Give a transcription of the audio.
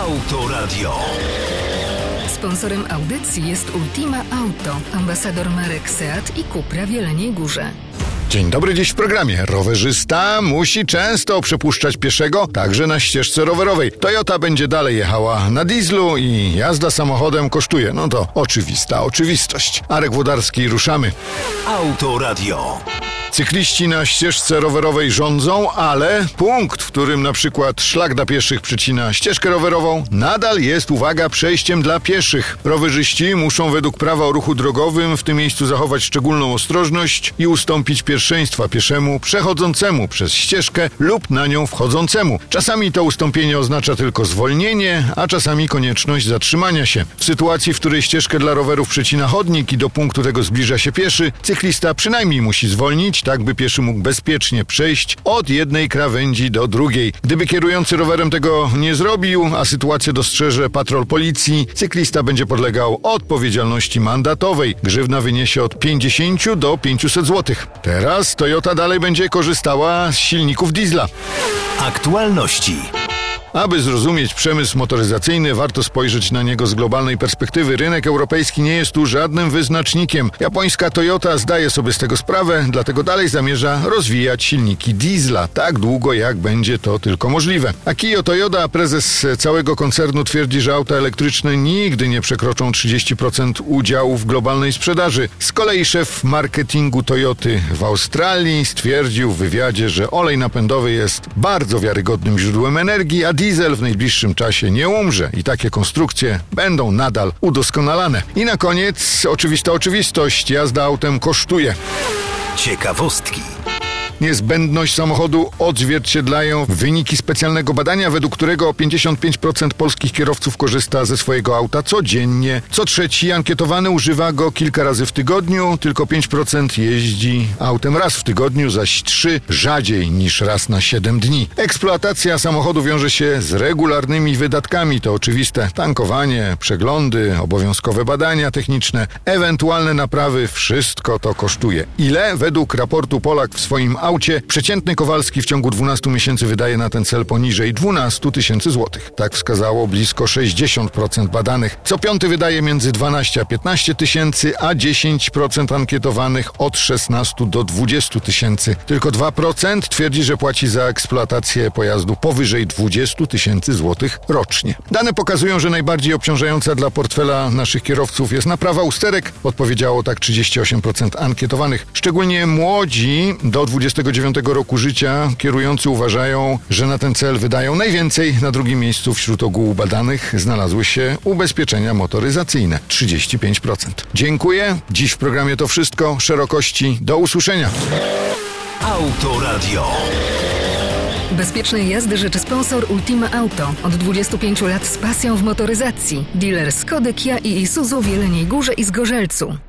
Autoradio. Sponsorem audycji jest Ultima Auto, ambasador marek Seat i Cupra w Jeleniej Górze. Dzień dobry, dziś w programie. Rowerzysta musi często przepuszczać pieszego, także na ścieżce rowerowej. Toyota będzie dalej jechała na dieslu i jazda samochodem kosztuje. No to oczywista oczywistość. Arek Włodarski, ruszamy. Autoradio. Cykliści na ścieżce rowerowej rządzą, ale punkt, w którym na przykład szlak dla pieszych przecina ścieżkę rowerową, nadal jest, uwaga, przejściem dla pieszych. Rowerzyści muszą według prawa o ruchu drogowym w tym miejscu zachować szczególną ostrożność i ustąpić pierwszeństwa pieszemu przechodzącemu przez ścieżkę lub na nią wchodzącemu. Czasami to ustąpienie oznacza tylko zwolnienie, a czasami konieczność zatrzymania się. W sytuacji, w której ścieżkę dla rowerów przecina chodnik i do punktu tego zbliża się pieszy, cyklista przynajmniej musi zwolnić, tak by pieszy mógł bezpiecznie przejść od jednej krawędzi do drugiej. Gdyby kierujący rowerem tego nie zrobił, a sytuację dostrzeże patrol policji, cyklista będzie podlegał odpowiedzialności mandatowej. Grzywna wyniesie od 50 do 500 zł. Teraz Toyota dalej będzie korzystała z silników diesla. Aktualności. Aby zrozumieć przemysł motoryzacyjny, warto spojrzeć na niego z globalnej perspektywy. Rynek europejski nie jest tu żadnym wyznacznikiem. Japońska Toyota zdaje sobie z tego sprawę, dlatego dalej zamierza rozwijać silniki diesla, tak długo jak będzie to tylko możliwe. Akio Toyoda, prezes całego koncernu, twierdzi, że auta elektryczne nigdy nie przekroczą 30% udziału w globalnej sprzedaży. Z kolei szef marketingu Toyoty w Australii stwierdził w wywiadzie, że olej napędowy jest bardzo wiarygodnym źródłem energii, a diesel w najbliższym czasie nie umrze i takie konstrukcje będą nadal udoskonalane. I na koniec oczywista oczywistość, jazda autem kosztuje. Ciekawostki. Niezbędność samochodu odzwierciedlają wyniki specjalnego badania, według którego 55% polskich kierowców korzysta ze swojego auta codziennie. Co trzeci ankietowany używa go kilka razy w tygodniu, tylko 5% jeździ autem raz w tygodniu, zaś 3 rzadziej niż raz na 7 dni. Eksploatacja samochodu wiąże się z regularnymi wydatkami, to oczywiste. Tankowanie, przeglądy, obowiązkowe badania techniczne, ewentualne naprawy, wszystko to kosztuje. Ile? Według raportu Polak w swoim aucie przeciętny Kowalski w ciągu 12 miesięcy wydaje na ten cel poniżej 12 tysięcy złotych. Tak wskazało blisko 60% badanych. Co piąty wydaje między 12 a 15 tysięcy, a 10% ankietowanych od 16 do 20 tysięcy. Tylko 2% twierdzi, że płaci za eksploatację pojazdu powyżej 20 tysięcy złotych rocznie. Dane pokazują, że najbardziej obciążająca dla portfela naszych kierowców jest naprawa usterek. Odpowiedziało tak 38% ankietowanych. Szczególnie młodzi do 29 roku życia kierujący uważają, że na ten cel wydają najwięcej. Na drugim miejscu wśród ogółu badanych znalazły się ubezpieczenia motoryzacyjne. 35%. Dziękuję. Dziś w programie to wszystko. Szerokości. Do usłyszenia. Autoradio. Bezpiecznej jazdy życzy sponsor Ultima Auto. Od 25 lat z pasją w motoryzacji. Dealer Skody, Kia i Isuzu w Jeleniej Górze i Zgorzelcu.